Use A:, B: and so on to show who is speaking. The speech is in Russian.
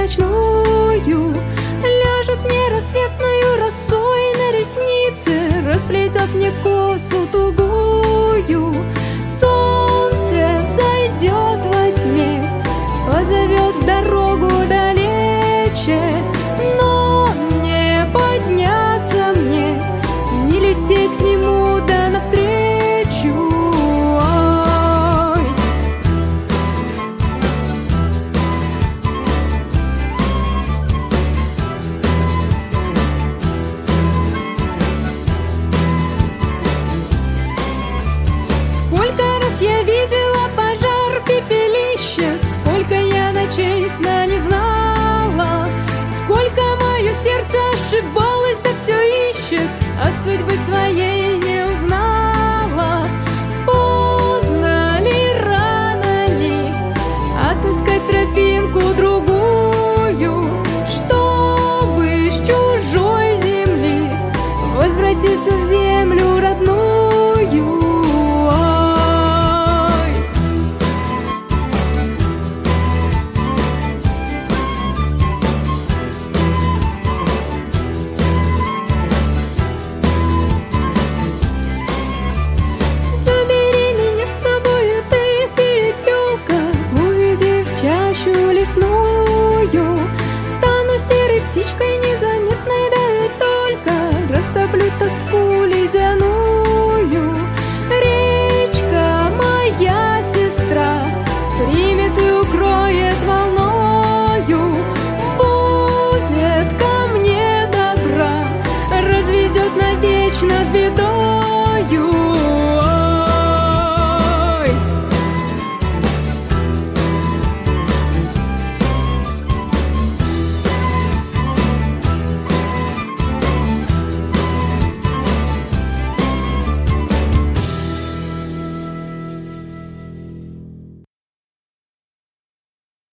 A: ночную, ляжет мне рассветною росой на ресницы, расплетет мне косу тугую. Солнце зайдет во тьме, позовет в дорогу далече, но не подняться мне, не лететь к нему да навстречу. Ой. Сколько раз я видела пожар, пепелище, сколько я ночей сна не знала, сколько мое сердце ошибалось, да все ищет, а судьбы своей не узнала. Поздно ли, рано ли отыскать тропинку другую, чтобы с чужой земли возвратиться в землю